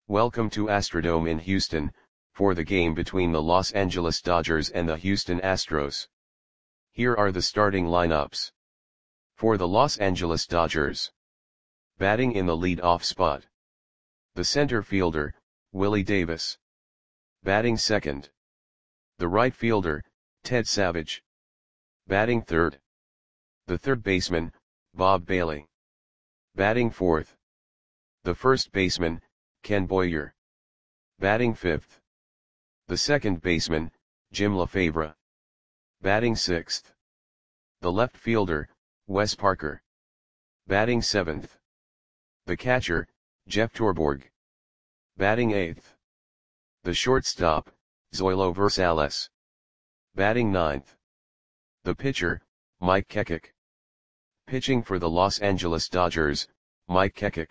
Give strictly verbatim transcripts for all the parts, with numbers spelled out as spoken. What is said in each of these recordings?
Welcome to Astrodome in Houston, for the game between the Los Angeles Dodgers and the Houston Astros. Here are the starting lineups. For the Los Angeles Dodgers. Batting in the lead-off spot. The center fielder, Willie Davis. Batting second. The right fielder, Ted Savage. Batting third. The third baseman, Bob Bailey. Batting fourth. The first baseman, Ken Boyer. Batting fifth. The second baseman, Jim Lefebvre. Batting sixth. The left fielder, Wes Parker. Batting seventh. The catcher, Jeff Torborg. Batting eighth. The shortstop, Zoilo Versales. Batting ninth. The pitcher, Mike Kekik. Pitching for the Los Angeles Dodgers, Mike Kekik.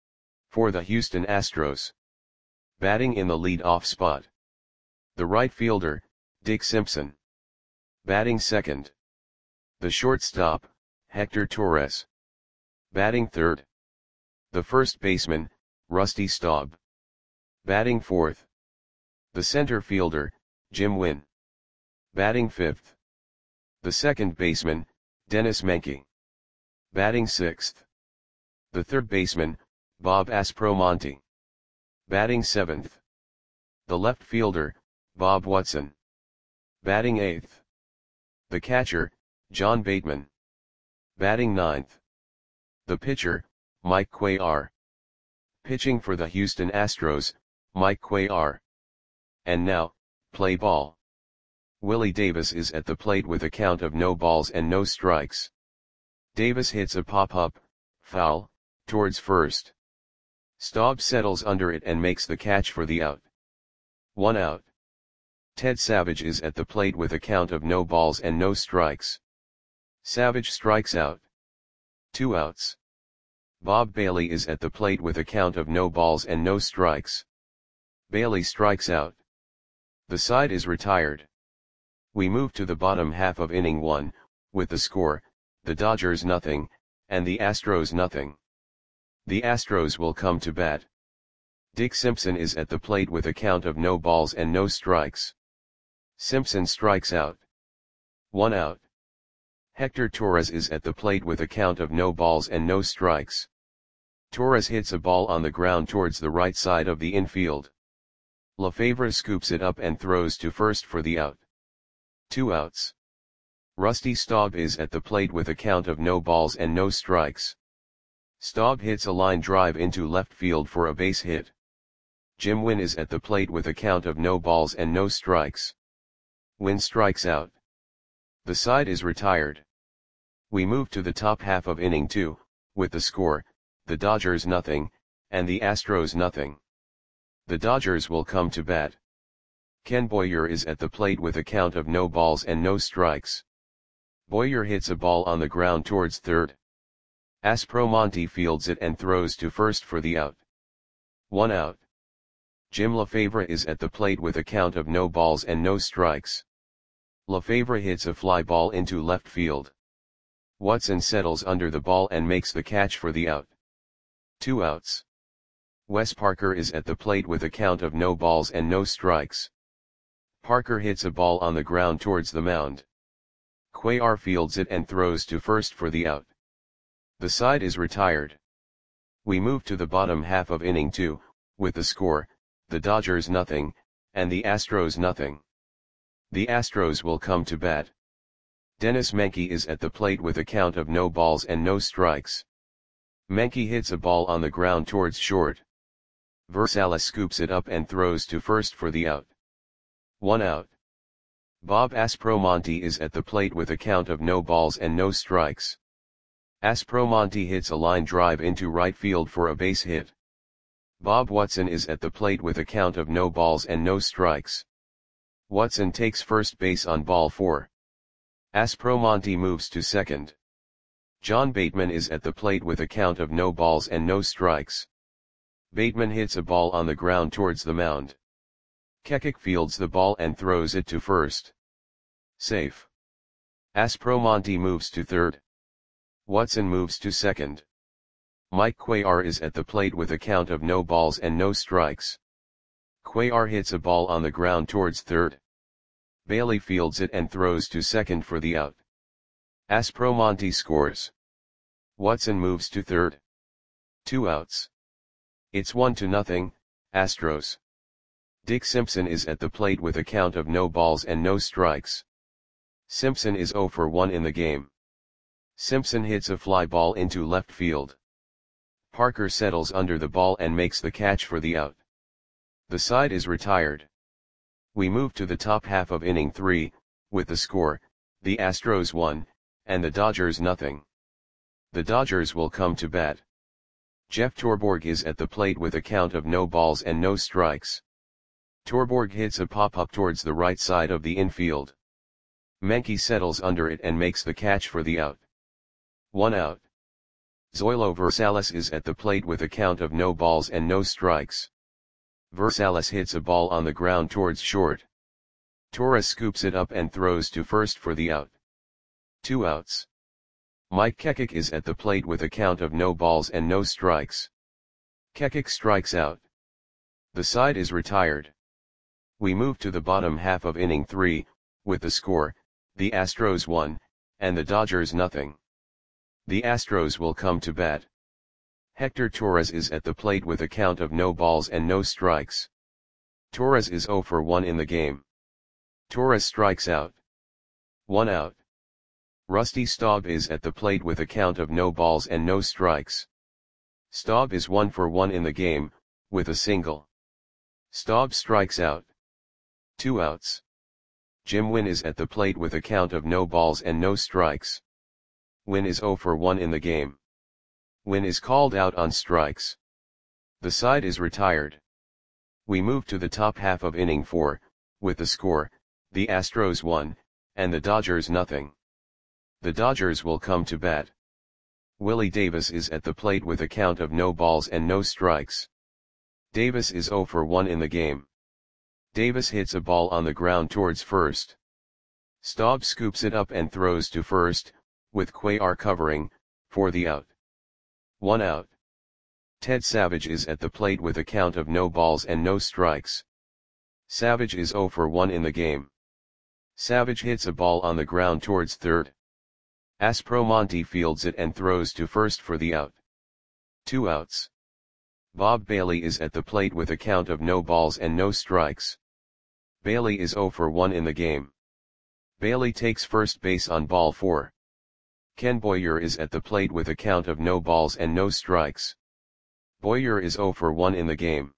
For the Houston Astros. Batting in the lead-off spot. The right fielder, Dick Simpson. Batting second. The shortstop, Hector Torres. Batting third. The first baseman, Rusty Staub. Batting fourth. The center fielder, Jim Wynn. Batting fifth. The second baseman, Dennis Menke. Batting sixth. The third baseman, Bob Aspromonte. Batting seventh. The left fielder, Bob Watson. Batting eighth. The catcher, John Bateman. Batting ninth. The pitcher, Mike Cuellar. Pitching for the Houston Astros, Mike Cuellar. And now, play ball. Willie Davis is at the plate with a count of no balls and no strikes. Davis hits a pop-up, foul, towards first. Staub settles under it and makes the catch for the out. One out. Ted Savage is at the plate with a count of no balls and no strikes. Savage strikes out. Two outs. Bob Bailey is at the plate with a count of no balls and no strikes. Bailey strikes out. The side is retired. We move to the bottom half of inning one, with the score, the Dodgers nothing, and the Astros nothing. The Astros will come to bat. Dick Simpson is at the plate with a count of no balls and no strikes. Simpson strikes out. One out. Hector Torres is at the plate with a count of no balls and no strikes. Torres hits a ball on the ground towards the right side of the infield. Lefebvre scoops it up and throws to first for the out. Two outs. Rusty Staub is at the plate with a count of no balls and no strikes. Staub hits a line drive into left field for a base hit. Jim Wynn is at the plate with a count of no balls and no strikes. Wynn strikes out. The side is retired. We move to the top half of inning two, with the score, the Dodgers nothing, and the Astros nothing. The Dodgers will come to bat. Ken Boyer is at the plate with a count of no balls and no strikes. Boyer hits a ball on the ground towards third. Aspromonte fields it and throws to first for the out. One out. Jim Lefebvre is at the plate with a count of no balls and no strikes. Lefebvre hits a fly ball into left field. Watson settles under the ball and makes the catch for the out. Two outs. Wes Parker is at the plate with a count of no balls and no strikes. Parker hits a ball on the ground towards the mound. Cuellar fields it and throws to first for the out. The side is retired. We move to the bottom half of inning two, with the score, the Dodgers nothing, and the Astros nothing. The Astros will come to bat. Dennis Menke is at the plate with a count of no balls and no strikes. Menke hits a ball on the ground towards short. Versales scoops it up and throws to first for the out. One out. Bob Aspromonte is at the plate with a count of no balls and no strikes. Aspromonte hits a line drive into right field for a base hit. Bob Watson is at the plate with a count of no balls and no strikes. Watson takes first base on ball four. Aspromonte moves to second. John Bateman is at the plate with a count of no balls and no strikes. Bateman hits a ball on the ground towards the mound. Kekik fields the ball and throws it to first. Safe. Aspromonte moves to third. Watson moves to second. Mike Cuellar is at the plate with a count of no balls and no strikes. Cuellar hits a ball on the ground towards third. Bailey fields it and throws to second for the out. Aspromonte scores. Watson moves to third. Two outs. It's one to nothing, Astros. Dick Simpson is at the plate with a count of no balls and no strikes. Simpson is oh for one in the game. Simpson hits a fly ball into left field. Parker settles under the ball and makes the catch for the out. The side is retired. We move to the top half of inning three, with the score, the Astros one, and the Dodgers nothing. The Dodgers will come to bat. Jeff Torborg is at the plate with a count of no balls and no strikes. Torborg hits a pop-up towards the right side of the infield. Menke settles under it and makes the catch for the out. One out. Zoilo Versalles is at the plate with a count of no balls and no strikes. Versalles hits a ball on the ground towards short. Torres scoops it up and throws to first for the out. Two outs. Mike Kekik is at the plate with a count of no balls and no strikes. Kekik strikes out. The side is retired. We move to the bottom half of inning three, with the score, the Astros one, and the Dodgers nothing. The Astros will come to bat. Hector Torres is at the plate with a count of no balls and no strikes. Torres is oh for one in the game. Torres strikes out. One out. Rusty Staub is at the plate with a count of no balls and no strikes. Staub is one for one in the game, with a single. Staub strikes out. Two outs. Jim Wynn is at the plate with a count of no balls and no strikes. Wynn is oh for one in the game. Wynn is called out on strikes. The side is retired. We move to the top half of inning four, with the score, the Astros one, and the Dodgers nothing. The Dodgers will come to bat. Willie Davis is at the plate with a count of no balls and no strikes. Davis is oh for one in the game. Davis hits a ball on the ground towards first. Staub scoops it up and throws to first, with Cuellar covering, for the out. One out. Ted Savage is at the plate with a count of no balls and no strikes. Savage is oh for one in the game. Savage hits a ball on the ground towards third. Aspromonte fields it and throws to first for the out. Two outs. Bob Bailey is at the plate with a count of no balls and no strikes. Bailey is oh for one in the game. Bailey takes first base on ball four. Ken Boyer is at the plate with a count of no balls and no strikes. Boyer is oh for one in the game.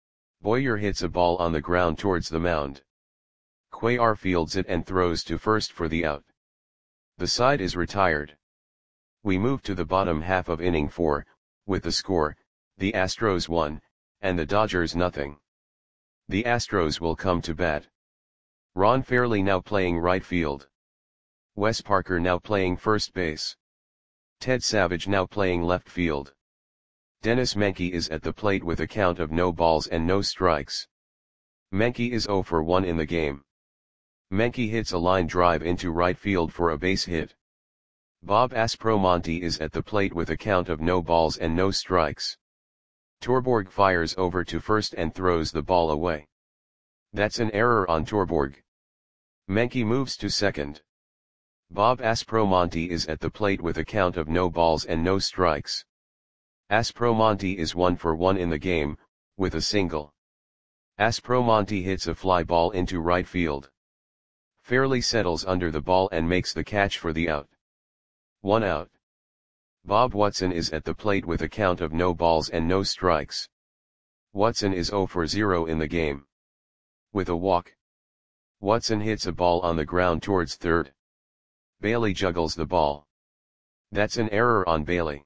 Boyer hits a ball on the ground towards the mound. Cuellar fields it and throws to first for the out. The side is retired. We move to the bottom half of inning four, with the score, the Astros one, and the Dodgers nothing. The Astros will come to bat. Ron Fairly now playing right field. Wes Parker now playing first base. Ted Savage now playing left field. Dennis Menke is at the plate with a count of no balls and no strikes. Menke is oh for one in the game. Menke hits a line drive into right field for a base hit. Bob Aspromonte is at the plate with a count of no balls and no strikes. Torborg fires over to first and throws the ball away. That's an error on Torborg. Menke moves to second. Bob Aspromonte is at the plate with a count of no balls and no strikes. Aspromonte is one for one in the game, with a single. Aspromonte hits a fly ball into right field. Fairly settles under the ball and makes the catch for the out. One out. Bob Watson is at the plate with a count of no balls and no strikes. Watson is oh for zero in the game. With a walk. Watson hits a ball on the ground towards third. Bailey juggles the ball. That's an error on Bailey.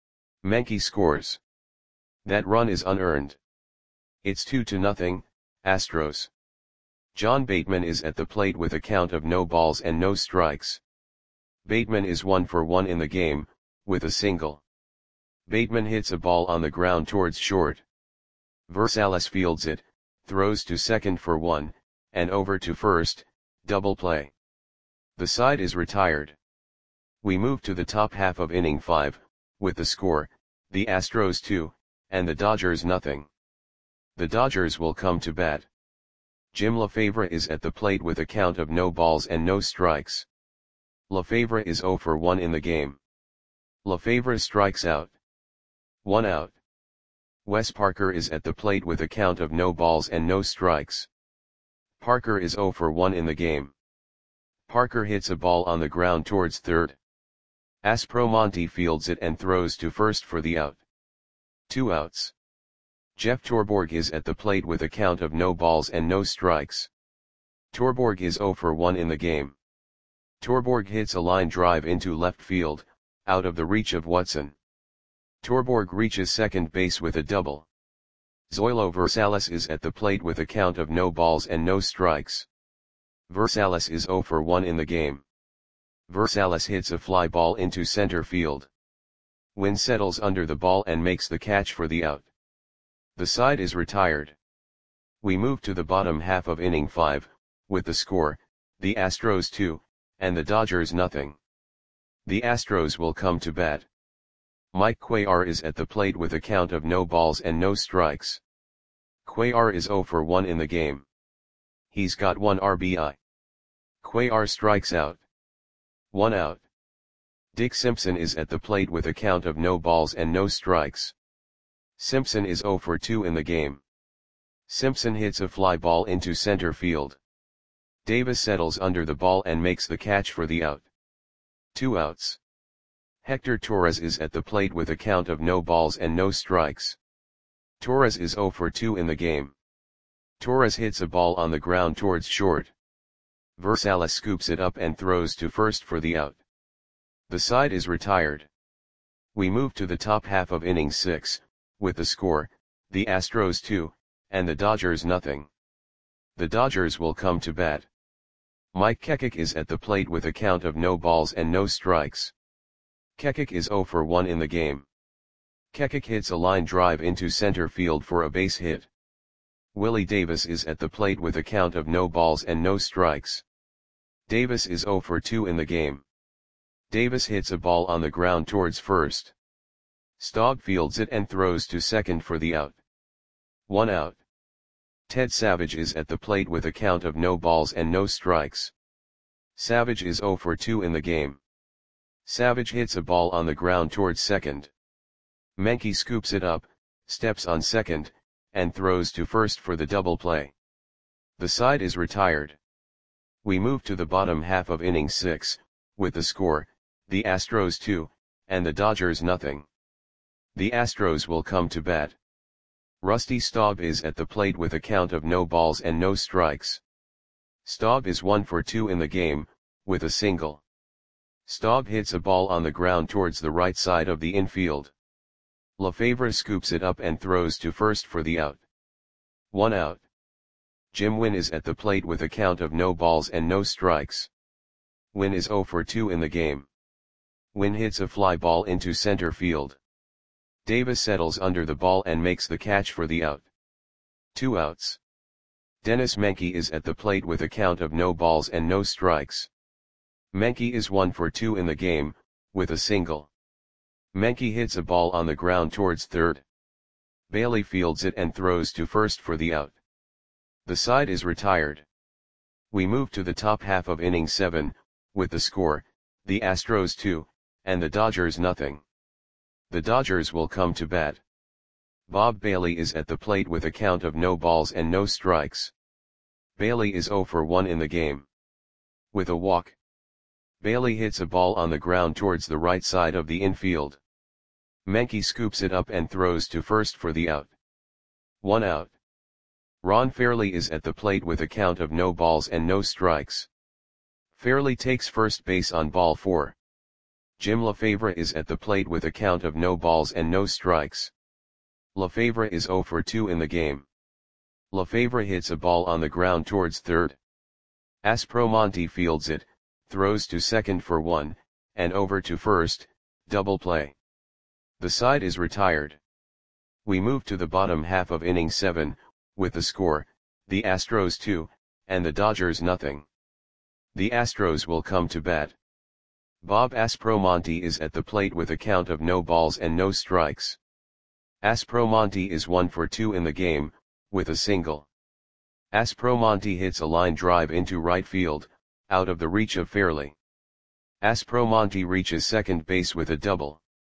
Menke scores. That run is unearned. It's two to nothing, Astros. John Bateman is at the plate with a count of no balls and no strikes. Bateman is one for one in the game, with a single. Bateman hits a ball on the ground towards short. Versalles fields it, throws to second for one, and over to first, double play. The side is retired. We move to the top half of inning five, with the score, the Astros two, and the Dodgers nothing. The Dodgers will come to bat. Jim LeFevre is at the plate with a count of no balls and no strikes. LeFevre is zero for one in the game. LeFevre strikes out. One out. Wes Parker is at the plate with a count of no balls and no strikes. Parker is zero for one in the game. Parker hits a ball on the ground towards third. Aspromonte fields it and throws to first for the out. Two outs. Jeff Torborg is at the plate with a count of no balls and no strikes. Torborg is zero for one in the game. Torborg hits a line drive into left field, out of the reach of Watson. Torborg reaches second base with a double. Zoilo Versalles is at the plate with a count of no balls and no strikes. Versalles is zero for one in the game. Versalles hits a fly ball into center field. Wynn settles under the ball and makes the catch for the out. The side is retired. We move to the bottom half of inning five, with the score, the Astros two, and the Dodgers nothing. The Astros will come to bat. Mike Cuellar is at the plate with a count of no balls and no strikes. Cuellar is zero for one in the game. He's got one R B I. Cuellar strikes out. One out. Dick Simpson is at the plate with a count of no balls and no strikes. Simpson is zero for two in the game. Simpson hits a fly ball into center field. Davis settles under the ball and makes the catch for the out. Two outs. Hector Torres is at the plate with a count of no balls and no strikes. Torres is zero for two in the game. Torres hits a ball on the ground towards short. Versalles scoops it up and throws to first for the out. The side is retired. We move to the top half of inning six, with the score, the Astros two, and the Dodgers nothing. The Dodgers will come to bat. Mike Kekik is at the plate with a count of no balls and no strikes. Kekik is zero for one in the game. Kekik hits a line drive into center field for a base hit. Willie Davis is at the plate with a count of no balls and no strikes. Davis is zero for two in the game. Davis hits a ball on the ground towards first. Staub fields it and throws to second for the out. One out. Ted Savage is at the plate with a count of no balls and no strikes. Savage is zero for two in the game. Savage hits a ball on the ground towards second. Menke scoops it up, steps on second, and throws to first for the double play. The side is retired. We move to the bottom half of inning six, with the score, the Astros two, and the Dodgers nothing. The Astros will come to bat. Rusty Staub is at the plate with a count of no balls and no strikes. Staub is one for two in the game, with a single. Staub hits a ball on the ground towards the right side of the infield. LeFevre scoops it up and throws to first for the out. One out. Jim Wynn is at the plate with a count of no balls and no strikes. Wynn is zero for two in the game. Wynn hits a fly ball into center field. Davis settles under the ball and makes the catch for the out. Two outs. Dennis Menke is at the plate with a count of no balls and no strikes. Menke is one for two in the game, with a single. Menke hits a ball on the ground towards third. Bailey fields it and throws to first for the out. The side is retired. We move to the top half of inning seven, with the score, the Astros two, and the Dodgers nothing. The Dodgers will come to bat. Bob Bailey is at the plate with a count of no balls and no strikes. Bailey is zero for one in the game. With a walk. Bailey hits a ball on the ground towards the right side of the infield. Menke scoops it up and throws to first for the out. One out. Ron Fairley is at the plate with a count of no balls and no strikes. Fairley takes first base on ball four. Jim LeFevre is at the plate with a count of no balls and no strikes. LeFevre is zero for two in the game. LeFevre hits a ball on the ground towards third. Aspromonte fields it, throws to second for one, and over to first, double play. The side is retired. We move to the bottom half of inning seven, with the score, the Astros two, and the Dodgers nothing. The Astros will come to bat. Bob Aspromonte is at the plate with a count of no balls and no strikes. Aspromonte is one for two in the game, with a single. Aspromonte hits a line drive into right field, out of the reach of Fairley. Aspromonte reaches second base with a double.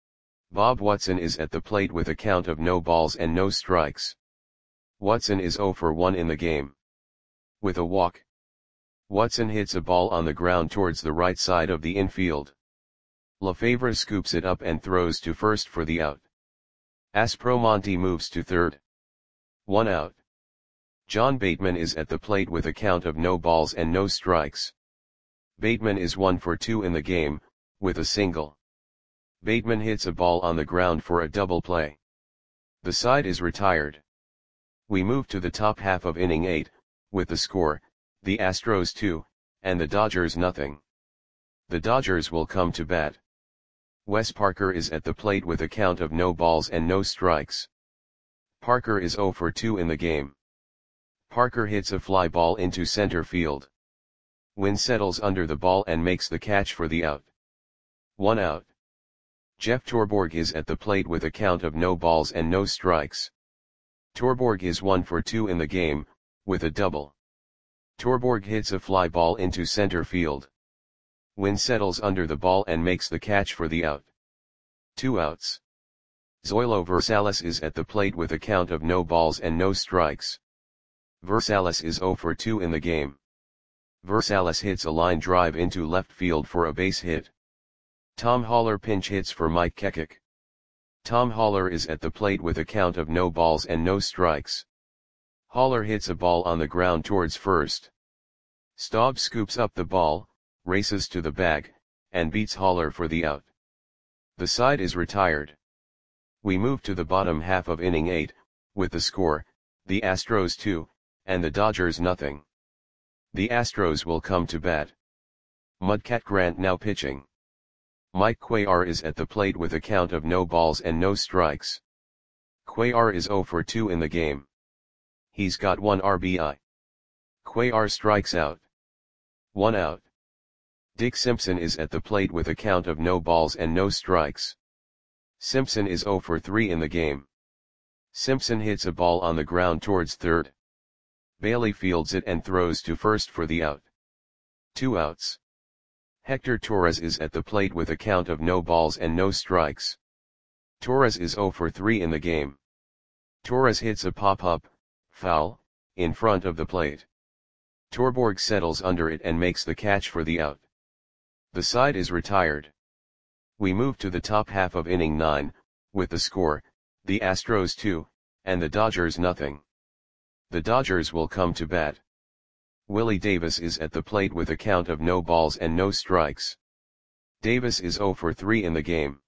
Bob Watson is at the plate with a count of no balls and no strikes. Watson is zero for one in the game. With a walk. Watson hits a ball on the ground towards the right side of the infield. Lefevre scoops it up and throws to first for the out. Aspromonte moves to third. One out. John Bateman is at the plate with a count of no balls and no strikes. Bateman is one for two in the game, with a single. Bateman hits a ball on the ground for a double play. The side is retired. We move to the top half of inning eight, with the score, the Astros two, and the Dodgers nothing. The Dodgers will come to bat. Wes Parker is at the plate with a count of no balls and no strikes. Parker is zero for two in the game. Parker hits a fly ball into center field. Wynn settles under the ball and makes the catch for the out. One out. Jeff Torborg is at the plate with a count of no balls and no strikes. Torborg is one for two in the game, with a double. Torborg hits a fly ball into center field. Wynn settles under the ball and makes the catch for the out. Two outs. Zoilo Versalles is at the plate with a count of no balls and no strikes. Versalles is zero for two in the game. Versalles hits a line drive into left field for a base hit. Tom Haller pinch hits for Mike Kekik. Tom Haller is at the plate with a count of no balls and no strikes. Haller hits a ball on the ground towards first. Staub scoops up the ball, races to the bag, and beats Haller for the out. The side is retired. We move to the bottom half of inning eight, with the score, the Astros two, and the Dodgers nothing. The Astros will come to bat. Mudcat Grant now pitching. Mike Cuellar is at the plate with a count of no balls and no strikes. Cuellar is zero for two in the game. He's got one R B I. Cuellar strikes out. One out. Dick Simpson is at the plate with a count of no balls and no strikes. Simpson is zero for three in the game. Simpson hits a ball on the ground towards third. Bailey fields it and throws to first for the out. Two outs. Hector Torres is at the plate with a count of no balls and no strikes. Torres is zero for three in the game. Torres hits a pop-up, foul, in front of the plate. Torborg settles under it and makes the catch for the out. The side is retired. We move to the top half of inning nine, with the score, the Astros two, and the Dodgers nothing. The Dodgers will come to bat. Willie Davis is at the plate with a count of no balls and no strikes. Davis is zero for three in the game.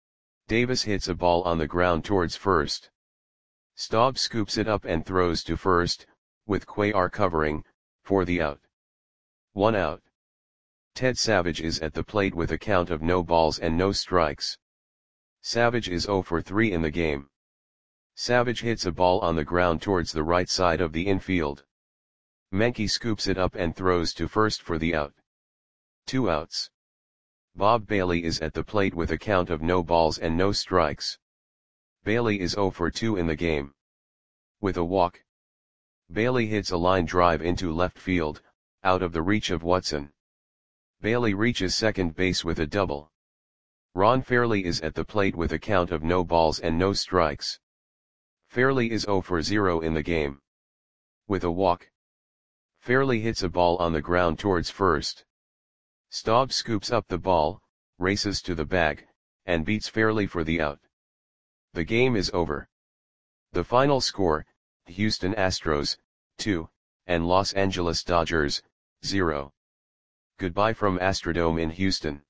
Davis hits a ball on the ground towards first. Staub scoops it up and throws to first, with Cuellar covering, for the out. One out. Ted Savage is at the plate with a count of no balls and no strikes. Savage is zero for three in the game. Savage hits a ball on the ground towards the right side of the infield. Menke scoops it up and throws to first for the out. Two outs. Bob Bailey is at the plate with a count of no balls and no strikes. Bailey is zero for two in the game. With a walk. Bailey hits a line drive into left field, out of the reach of Watson. Bailey reaches second base with a double. Ron Fairley is at the plate with a count of no balls and no strikes. Fairley is zero for zero in the game. With a walk. Fairley hits a ball on the ground towards first. Staub scoops up the ball, races to the bag, and beats Fairley for the out. The game is over. The final score, Houston Astros, two, and Los Angeles Dodgers, zero. Goodbye from Astrodome in Houston.